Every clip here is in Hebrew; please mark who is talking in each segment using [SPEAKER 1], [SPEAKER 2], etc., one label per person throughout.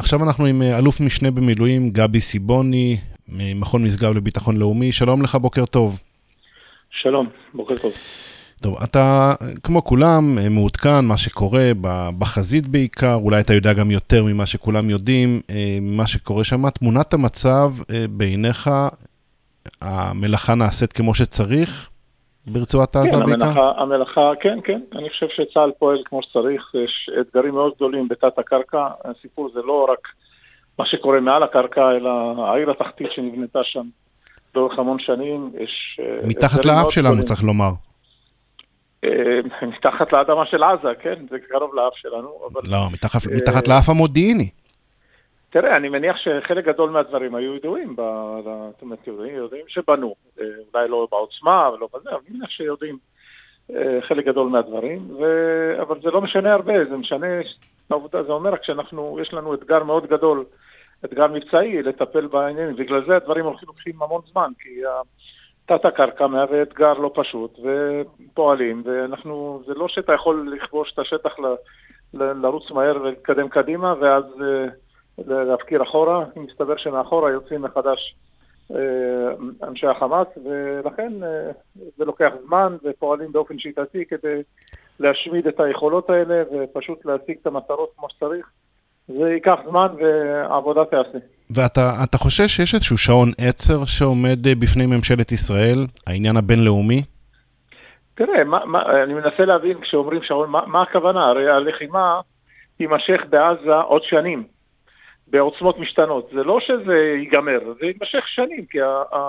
[SPEAKER 1] עכשיו אנחנו עם אלוף משנה במילואים, גבי סיבוני, ממכון משגב לביטחון לאומי. שלום לך, בוקר טוב.
[SPEAKER 2] שלום, בוקר טוב.
[SPEAKER 1] טוב, אתה כמו כולם מעודכן מה שקורה בחזית בעיקר, אולי אתה יודע גם יותר ממה שכולם יודעים, מה שקורה שם, תמונת המצב בעיניך, המלאכה נעשית כמו שצריך ברצועת עזה בעיקר?
[SPEAKER 2] כן, המלאכה, כן, אני חושב שצה"ל פועל כמו שצריך, יש אתגרים מאוד גדולים בתת הקרקע, הסיפור זה לא רק מה שקורה מעל הקרקע, אלא העיר התחתית שנבנתה שם לאורך המון שנים, יש
[SPEAKER 1] מתחת לאף שלנו צריך לומר.
[SPEAKER 2] מתחת לאדמה של עזה, כן, זה קרוב לאף שלנו. אבל
[SPEAKER 1] לא, מתחת לאף המודיעיני.
[SPEAKER 2] תראה, אני מניח שחלק גדול מהדברים היו ידועים, יודעים שבנו, אולי לא בעוצמה, ולא בזה, אבל אני מניח שיודעים חלק גדול מהדברים, אבל זה לא משנה הרבה, זה משנה, העובדה, זה אומר רק יש לנו אתגר מאוד גדול, אתגר מבצעי, לטפל בעניינים, בגלל זה הדברים לוקחים המון זמן, כי תת הקרקע מהווה אתגר לא פשוט, ופועלים, זה לא שאתה יכול לכבוש את השטח לרוץ מהר ולקדם קדימה, ואז להפקיר אחורה, מסתבר שמאחורה יוצאים מחדש אנשי החמאס, ולכן זה לוקח זמן, ופועלים באופן שיטתי כדי להשמיד את היכולות האלה, ופשוט להשיג את המטרות כמו שצריך. זה ייקח זמן והעבודה תעשה.
[SPEAKER 1] ואתה חושב שיש איזשהו שעון עצר שעומד בפני ממשלת ישראל, העניין הבינלאומי?
[SPEAKER 2] תראה, אני מנסה להבין כשאומרים שעון, מה הכוונה? הרי הלחימה תימשך בעזה עוד שנים, בעוצמות משתנות. זה לא שזה ייגמר, זה יימשך שנים, כי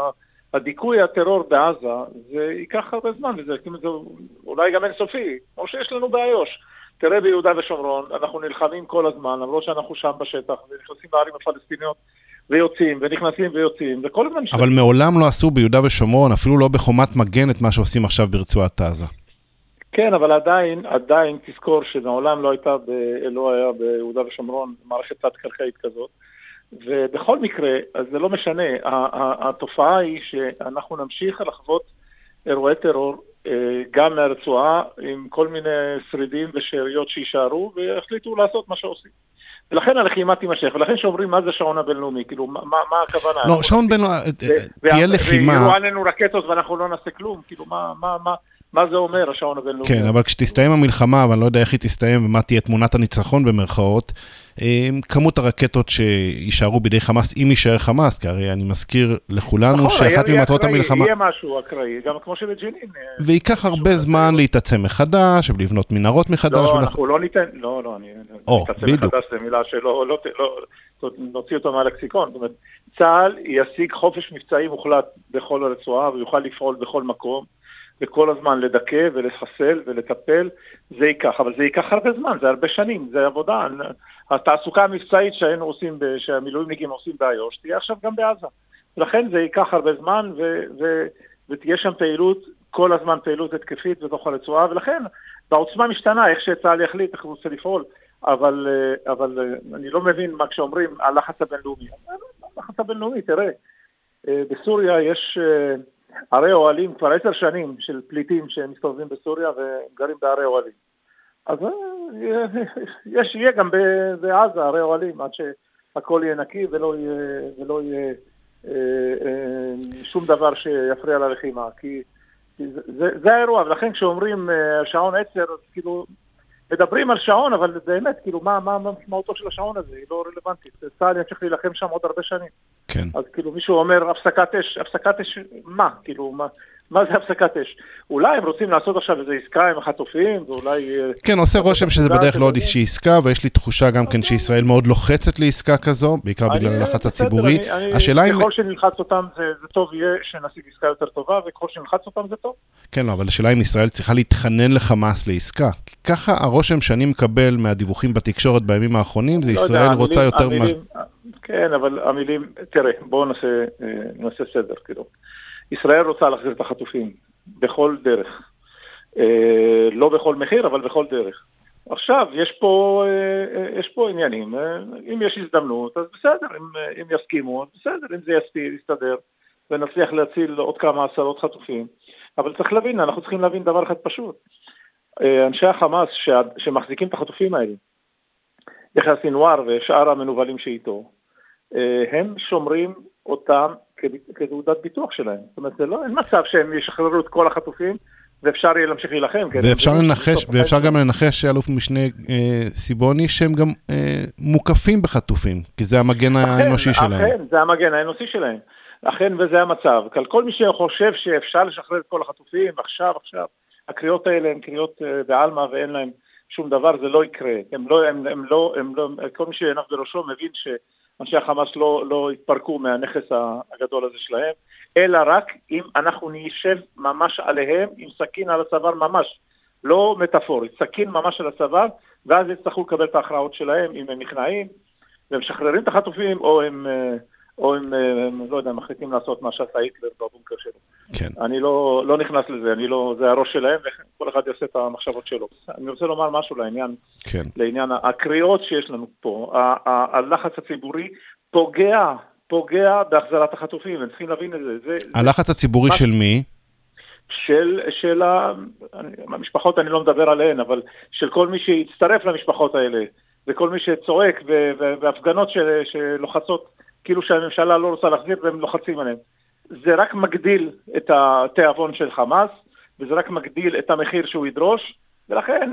[SPEAKER 2] הדיכוי הטרור בעזה, זה ייקח הרבה זמן, וזה אולי גם אינסופי, או שיש לנו באיו"ש. תראה ביהודה ושומרון, אנחנו נלחמים כל הזמן, למרות שאנחנו שם בשטח, ונכנסים בערים הפלסטיניות, ויוצאים, ונכנסים ויוצאים, וכל הזמן...
[SPEAKER 1] אבל מעולם לא עשו ביהודה ושומרון, אפילו לא בחומת מגן את מה שעושים עכשיו ברצועת עזה.
[SPEAKER 2] כן, אבל עדיין תזכור שמעולם לא היה ביהודה ושומרון מערכת תת-קרקעית כזאת, ובכל מקרה, אז זה לא משנה, התופעה היא שאנחנו נמשיך לחוות אירועי טרור, גם מהרצועה, עם כל מיני שרידים ושאריות שישארו, והחליטו לעשות מה שעושים. ולכן הלחימה תימשך, ולכן שאומרים מה זה שעון הבינלאומי, כאילו, מה הכוונה?
[SPEAKER 1] לא, שעון בינלאומי, תהיה לחימה...
[SPEAKER 2] ויראו עלינו רקטות ואנחנו לא נעשה כלום, כאילו, מה זה אומר, השעון הבינלאומי?
[SPEAKER 1] כן, אבל כשתסתיים המלחמה, ואני לא יודע איך היא תסתיים, ומה תהיה תמונת הניצחון במרכאות, כמות הרקטות שישארו בידי חמאס, אם יישאר חמאס, כי הרי אני מזכיר לכולנו שאחת ממטרות המלחמה...
[SPEAKER 2] יהיה משהו אקראי, גם כמו שבג'נין...
[SPEAKER 1] ויקח הרבה זמן להתעצם מחדש, ולבנות מנהרות מחדש...
[SPEAKER 2] לא, אנחנו לא ניתן... לא, להתעצם מחדש זה מילה שלא... נוציא אותו מהלקסיקון. זאת אומרת, צה"ל ישיג חופש מבצעי מוחלט בכל הרצועה, ויוכל לפעול בכל מקום, וכל הזמן לדכא ולחסל ולטפל, זה ייקח, אבל זה ייקח הרבה זמן, זה הרבה שנים, זה עבודה. התעסוקה המבצעית שהמילואימניקים עושים באיו"ש, תהיה עכשיו גם בעזה. ולכן זה ייקח הרבה זמן, ותהיה שם פעילות, כל הזמן פעילות התקפית בתוך הרצועה, ולכן בעוצמה משתנה, איך שצה"ל יחליט, איך הוא רוצה לפעול, אבל אני לא מבין מה כשאומרים הלחץ הבינלאומי. הלחץ הבינלאומי, תראה, בסוריה יש... ערי אוהלים כבר 10 שנים של פליטים שמסתובבים בסוריה וגרים בערי אוהלים. אז יהיה גם בעזה ערי אוהלים עד שהכל יהיה נקי ולא יהיה שום דבר שיפריע ללחימה. כי זה האירוע, ולכן כשאומרים שעון עצר, כאילו מדברים על שעון, אבל באמת, כאילו מה משמעותו של השעון הזה? היא לא רלוונטית. צה"ל ימשיך להילחם שם עוד הרבה שנים.
[SPEAKER 1] כן.
[SPEAKER 2] אז כאילו מישהו אומר הפסקת אש מה? כאילו מה זה הפסקת אש? אולי הם רוצים לעשות עכשיו איזו עסקה עם החטופים, ואולי...
[SPEAKER 1] כן, עושה רושם שזה בדרך לא עוד איזושהי עסקה, ויש לי תחושה גם כן שישראל מאוד לוחצת לעסקה כזו, בעיקר בגלל הלחץ הציבורי.
[SPEAKER 2] ככל שנלחץ אותם זה טוב יהיה שנשיג עסקה יותר טובה, וככל שנלחץ אותם זה טוב.
[SPEAKER 1] כן, אבל השאלה אם ישראל צריכה להתחנן לחמאס לעסקה. ככה הרושם שאני מקבל מהדיווחים בתקשורת בימים האחרונים, זה ישראל רוצה יותר...
[SPEAKER 2] כן, אבל המילים, תראה, בואו נעשה סדר, כאילו. ישראל רוצה להחזיר את החטופים בכל דרך. לא בכל מחיר, אבל בכל דרך. עכשיו, יש פה עניינים. אם יש הזדמנות, אז בסדר. אם יסכימו, אז בסדר. אם זה יסתדר, ונצליח להציל עוד כמה עשרות חטופים. אבל אנחנו צריכים להבין דבר אחד פשוט. אנשי החמאס שמחזיקים את החטופים האלה, יחיא סינואר ושאר המנובלים שאיתו, הם שומרים אותם כתעודת ביטוח שלהם. זאת אומרת, אין מצב שהם ישחררו את כל החטופים, ואפשר יהיה להמשיך להילחם.
[SPEAKER 1] ואפשר גם לנחש שאלוף משנה סיבוני, שהם גם מוקפים בחטופים, כי זה המגן האנושי שלהם.
[SPEAKER 2] אכן, זה המגן האנושי שלהם. אכן, וזה המצב. כל מי שחושב שאפשר לשחרר את כל החטופים, עכשיו, הקריאות האלה הן קריאות בעלמא, ואין להם שום דבר, זה לא יקרה. כל מי שעיניו בראשו מבין שאנשי החמאס לא יתפרקו מהנכס הגדול הזה שלהם, אלא רק אם אנחנו נשב ממש עליהם, עם סכין על הצוואר ממש, לא מטאפורית, סכין ממש על הצוואר, ואז יצטרכו לקבל את ההכרעות שלהם, אם הם נכנעים, והם משחררים את החטופים, או הם לא יודע, מחליטים לעשות מה שעשה היטלר בבונקר שלו.
[SPEAKER 1] כן.
[SPEAKER 2] אני לא נכנס לזה, זה הראש שלהם, וכל אחד יעשה את המחשבות שלו. אני רוצה לומר משהו לעניין,
[SPEAKER 1] כן.
[SPEAKER 2] לעניין הקריאות שיש לנו פה, הלחץ הציבורי פוגע בהחזרת החטופים, הם צריכים להבין את זה.
[SPEAKER 1] הלחץ הציבורי של מי?
[SPEAKER 2] של המשפחות, אני לא מדבר עליהן, אבל של כל מי שיצטרף למשפחות האלה, וכל מי שצועק, והפגנות שלוחצות, כאילו שהממשלה לא רוצה להחזיר, והם לוחצים עליהם. זה רק מגדיל את התיאבון של חמאס, וזה רק מגדיל את המחיר שהוא ידרוש, ולכן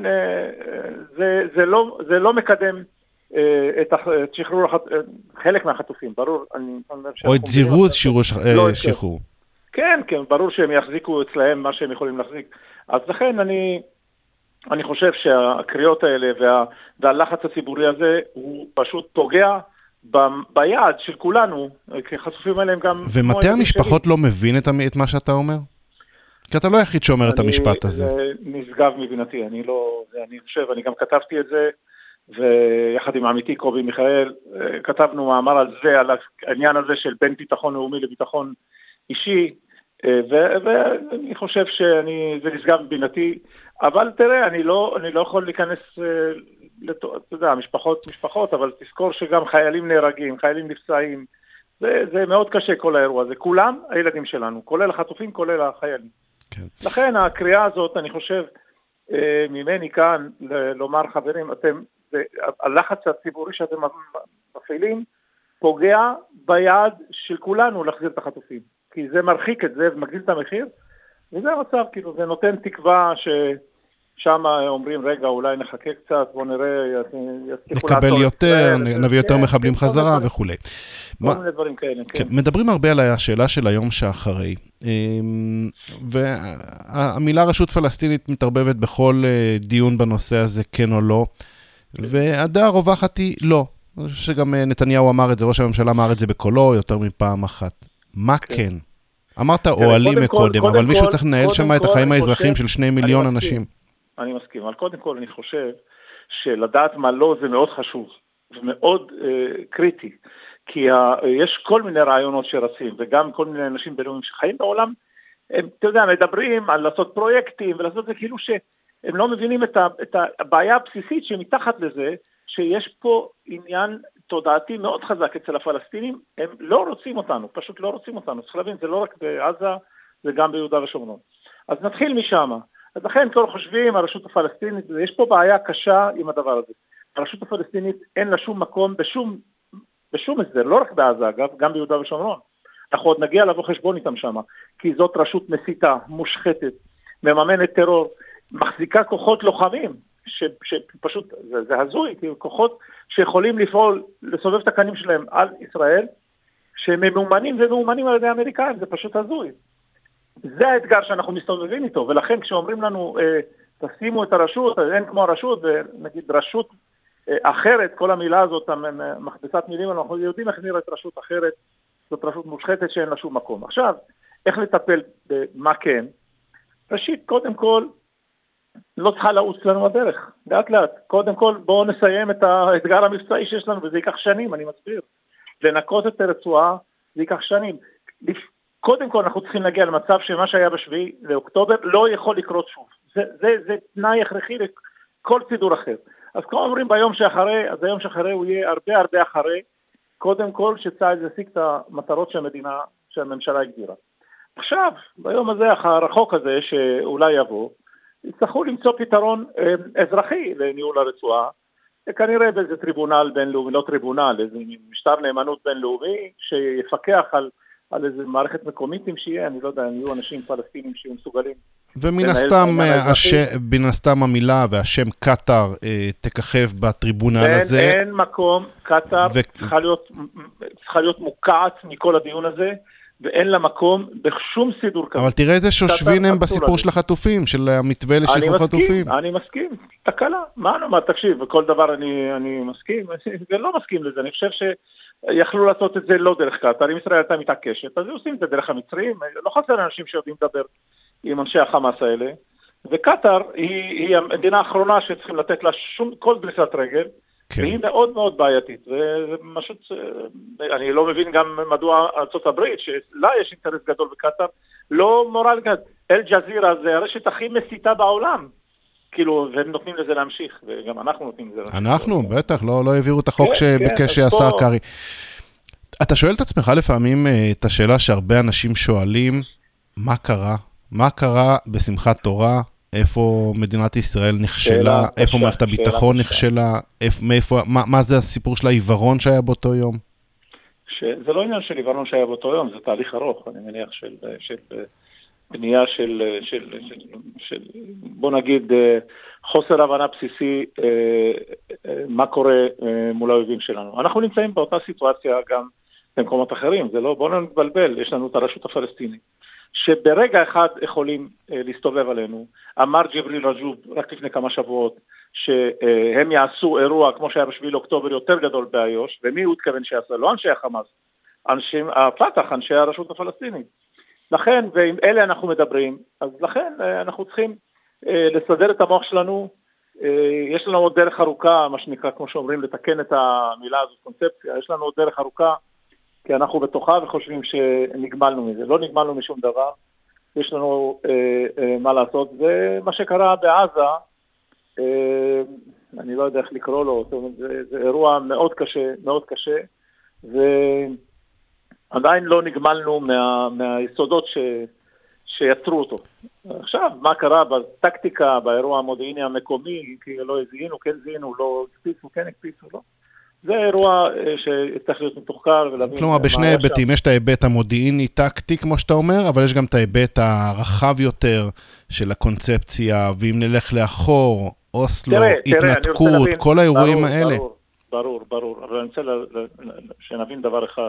[SPEAKER 2] זה לא מקדם את שחרור חלק מהחטופים, ברור.
[SPEAKER 1] או את זירוז שחרור.
[SPEAKER 2] כן, ברור שהם יחזיקו אצלהם מה שהם יכולים להחזיק. אז לכן אני חושב שהקריאות האלה והלחץ הציבורי הזה הוא פשוט פוגע ביעד של כולנו, כי חשופים עליהם גם...
[SPEAKER 1] ומתי המשפחות לא מבין את מה שאתה אומר? כי אתה לא היחיד שאומר את המשפט הזה.
[SPEAKER 2] זה נשגב מבינתי, אני חושב, אני גם כתבתי את זה, ויחד עם עמיתי קובי מיכאל, כתבנו מאמר על זה, על העניין הזה של בין ביטחון לאומי לביטחון אישי, ואני חושב שזה נשגב מבינתי, אבל תראה, אני לא יכול להיכנס, אתה יודע, משפחות, אבל תזכור שגם חיילים נהרגים, חיילים נפצעים, זה מאוד קשה כל האירוע הזה, כולם הילדים שלנו, כולל החטופים, כולל החיילים.
[SPEAKER 1] כן.
[SPEAKER 2] לכן הקריאה הזאת, אני חושב, ממני כאן לומר חברים, הלחץ הציבורי שאתם מפעילים פוגע ביעד של כולנו להחזיר את החטופים, כי זה מרחיק את זה ומגדיל את המחיר, וזה המצב, כאילו, זה נותן תקווה ששם אומרים, רגע, אולי נחכה קצת, בוא נראה,
[SPEAKER 1] נקבל יותר, נביא יותר מחבלים חזרה וכו'.
[SPEAKER 2] כל מיני דברים כאלה, כן.
[SPEAKER 1] מדברים הרבה על השאלה של היום שאחרי, והמילה רשות פלסטינית מתערבבת בכל דיון בנושא הזה, כן או לא, והדעה הרווחת היא לא. אני חושב שגם נתניהו אמר את זה, ראש הממשלה אמר את זה בקולו יותר מפעם אחת. מה כן? אמרת אוהלים מקודם, אבל מישהו צריך לנהל שם את החיים האזרחיים של 2 מיליון אנשים.
[SPEAKER 2] אני מסכים, אבל קודם כל אני חושב שלדעת מה לא זה מאוד חשוב, ומאוד קריטי, כי יש כל מיני רעיונות שרצים, וגם כל מיני אנשים בינלאומיים שחיים בעולם, הם, אתה יודע, מדברים על לעשות פרויקטים, ולעשות זה כאילו שהם לא מבינים את הבעיה הבסיסית שמתחת לזה, שיש פה עניין תודעתי מאוד חזק אצל הפלסטינים, הם לא רוצים אותנו, פשוט לא רוצים אותנו. צריך להבין, זה לא רק בעזה, זה גם ביהודה ושומרון. אז נתחיל משם. אז לכן כל חושבים, הרשות הפלסטינית, יש פה בעיה קשה עם הדבר הזה. הרשות הפלסטינית אין לה שום מקום בשום הסדר, לא רק בעזה, אגב, גם ביהודה ושומרון. אנחנו עוד נגיע לבוא חשבון איתם שם, כי זאת רשות מסיתה, מושחתת, מממנת טרור, מחזיקה כוחות לוחמים, שפשוט, זה הזוי, כי כוחות שיכולים לפעול, לסובב את הקנים שלהם על ישראל, שממומנים וממומנים על ידי האמריקאים, זה פשוט הזוי. זה האתגר שאנחנו מסתובבים איתו, ולכן כשאומרים לנו, תשימו את הרשות, אין כמו הרשות, ונגיד רשות אחרת, כל המילה הזאת, מכבסת מילים, אנחנו יודעים איך נראית רשות אחרת, זאת רשות מושחתת שאין לה שום מקום. עכשיו, איך לטפל במה כן? ראשית, קודם כל, לא צריכה לעוץ לנו הדרך, לאט לאט. קודם כל, בואו נסיים את האתגר המבצעי שיש לנו, וזה ייקח שנים, אני מסביר. לנקות את הרצועה, זה ייקח שנים. קודם כל, אנחנו צריכים להגיע למצב שמה שהיה ב7 לאוקטובר לא יכול לקרות שוב. זה תנאי הכרחי לכל סידור אחר. אז כמו אומרים ביום שאחרי, אז היום שאחרי הוא יהיה הרבה אחרי, קודם כל שצה"ל ישיג את המטרות שהממשלה הגדירה. עכשיו, ביום הזה, הרחוק הזה שאולי יבוא, יצטרכו למצוא פתרון אזרחי לניהול הרצועה, כנראה באיזה טריבונל בינלאומי, לא טריבונל, איזה משטר נאמנות בינלאומי, שיפקח על איזה מערכת מקומית שיהיה, אני לא יודע, אם יהיו אנשים פלסטינים שיהיו מסוגלים.
[SPEAKER 1] ומן הסתם המילה והשם קטר תככב בטריבונל הזה.
[SPEAKER 2] אין מקום, קטר צריכה להיות מוקעת מכל הדיון הזה, ואין לה מקום בשום סידור כזה.
[SPEAKER 1] אבל תראה איזה שושבין הם בסיפור של החטופים, של המתווה לשחרור חטופים.
[SPEAKER 2] אני מסכים, תקלה. מה, תקשיב, וכל דבר אני מסכים, ולא מסכים לזה, אני חושב שיכלו לעשות את זה לא דרך קטר, אם ישראל הייתה מתעקשת, אז עושים את זה דרך המצרים, לא חסר אנשים שיודעים לדבר עם אנשי החמאס האלה, וקטר היא המדינה האחרונה שצריכים לתת לה כל דריסת רגל, והיא מאוד מאוד בעייתית, ומשהו, אני לא מבין גם מדוע ארצות הברית, שלה יש אינטרס גדול בקטר, לא מורל גדול. אל-ג'זירה זה הרשת הכי מסיתה בעולם, כאילו, והם נותנים לזה להמשיך, וגם אנחנו נותנים לזה להמשיך.
[SPEAKER 1] אנחנו, בטח, לא העבירו את החוק שביקש השר קרי. אתה שואל את עצמך לפעמים את השאלה שהרבה אנשים שואלים, מה קרה? מה קרה בשמחת תורה? איפה מדינת ישראל נכשלה, איפה מערכת הביטחון נכשלה, מה זה הסיפור של העיוורון שהיה באותו יום?
[SPEAKER 2] זה לא עניין של עיוורון שהיה באותו יום, זה תהליך ארוך, אני מניח, של בנייה של בוא נגיד, חוסר הבנה בסיסי, מה קורה מול האויבים שלנו. אנחנו נמצאים באותה סיטואציה גם במקומות אחרים, זה לא, בואו נתבלבל, יש לנו את הרשות הפלסטינית. שברגע אחד יכולים להסתובב עלינו, אמר ג'יבריל רג'וב רק לפני כמה שבועות, שהם יעשו אירוע כמו שהיה ב7 לאוקטובר יותר גדול באיו"ש, ומי הוא התכוון שיעשה? לא אנשי החמאס, הפתח, אנשי הרשות הפלסטינית. לכן, ועם אלה אנחנו מדברים, אז לכן אנחנו צריכים לסדר את המוח שלנו, יש לנו עוד דרך ארוכה, מה שנקרא, כמו שאומרים, לתקן את המילה הזאת, קונספציה, יש לנו עוד דרך ארוכה, כי אנחנו בתוכה וחושבים שנגמלנו מזה. לא נגמלנו משום דבר, יש לנו מה לעשות. ומה שקרה בעזה, אני לא יודע איך לקרוא לו, זה אירוע מאוד קשה, מאוד קשה, ועדיין לא נגמלנו מהיסודות שיצרו אותו. עכשיו, מה קרה בטקטיקה, באירוע המודיעיני המקומי, כי לא הזינו, כן זינו, לא הקפיצו, כן הקפיצו, לא. זה אירוע שצריך להיות מתוחקר ולהבין...
[SPEAKER 1] כלומר, בשני היבטים, יש את ההיבט המודיעיני-טקטי, כמו שאתה אומר, אבל יש גם את ההיבט הרחב יותר של הקונספציה, ואם נלך לאחור, אוסלו, התנתקות, כל האירועים האלה.
[SPEAKER 2] ברור, אבל אני רוצה שנבין דבר אחד,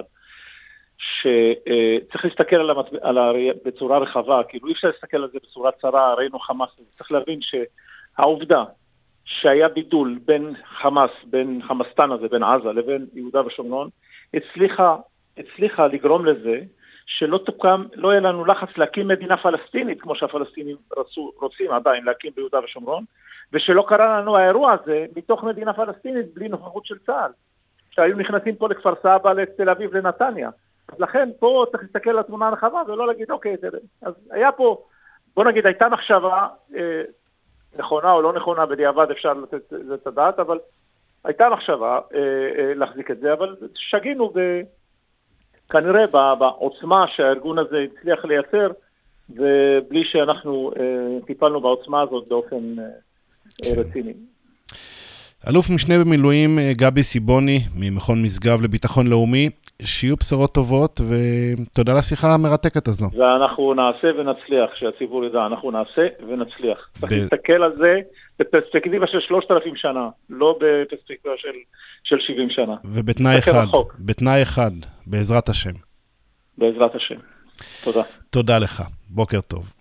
[SPEAKER 2] שצריך להסתכל בצורה רחבה, כאילו אי אפשר להסתכל על זה בצורה צרה, ראינו חמאס, צריך להבין שהעובדה, שהיה בידול בין חמאס, בין חמאסטן הזה, בין עזה לבין יהודה ושומרון, הצליחה לגרום לזה שלא תוקם, לא יהיה לנו לחץ להקים מדינה פלסטינית, כמו שהפלסטינים רוצים עדיין להקים ביהודה ושומרון, ושלא קרה לנו האירוע הזה מתוך מדינה פלסטינית בלי נוכחות של צה"ל, שהיו נכנסים פה לכפר סבא, לתל אביב, לנתניה. אז לכן פה צריך להסתכל על התמונה הרחבה ולא להגיד, אוקיי, אז היה פה, בוא נגיד, הייתה מחשבה, נכונה או לא נכונה, בדיעבד אפשר לתת את הדעת, אבל הייתה מחשבה להחזיק את זה, אבל שגינו כנראה בעוצמה שהארגון הזה הצליח לייצר, ובלי שאנחנו טיפלנו בעוצמה הזאת באופן רציני.
[SPEAKER 1] אלוף משנה במילואים גבי סיבוני, ממכון משגב לביטחון לאומי, שיהיו בשורות טובות, ותודה לשיחה המרתקת הזו.
[SPEAKER 2] ואנחנו נעשה ונצליח, שהציבור ידע, אנחנו נעשה ונצליח. צריך להסתכל על זה בפרספקטיבה של 3,000 שנה, לא בפרספקטיבה של 70 שנה.
[SPEAKER 1] ובתנאי אחד, בעזרת השם.
[SPEAKER 2] בעזרת השם. תודה.
[SPEAKER 1] תודה לך, בוקר טוב.